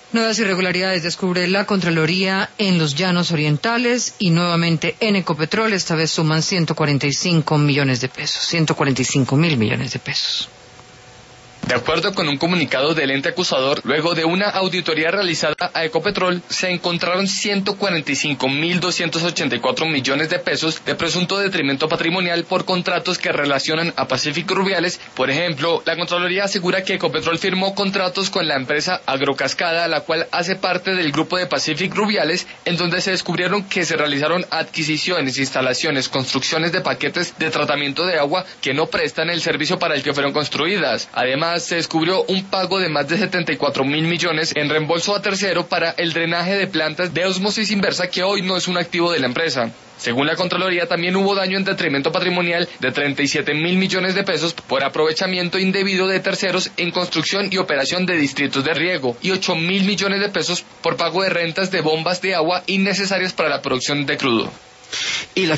Nuevas irregularidades descubre la Contraloría en los Llanos Orientales y nuevamente en Ecopetrol. Esta vez suman 145 millones de pesos, 145.000 millones de pesos. De acuerdo con un comunicado del ente acusador, luego de una auditoría realizada a Ecopetrol, se encontraron 145.284 millones de pesos de presunto detrimento patrimonial por contratos que relacionan a Pacific Rubiales. Por ejemplo, la Contraloría asegura que Ecopetrol firmó contratos con la empresa Agrocascada, la cual hace parte del grupo de Pacific Rubiales, en donde se descubrieron que se realizaron adquisiciones, instalaciones, construcciones de paquetes de tratamiento de agua que no prestan el servicio para el que fueron construidas. Además, se descubrió un pago de más de 74.000 millones en reembolso a tercero para el drenaje de plantas de ósmosis inversa, que hoy no es un activo de la empresa. Según la Contraloría, también hubo daño en detrimento patrimonial de 37.000 millones de pesos por aprovechamiento indebido de terceros en construcción y operación de distritos de riego y 8.000 millones de pesos por pago de rentas de bombas de agua innecesarias para la producción de crudo. Y la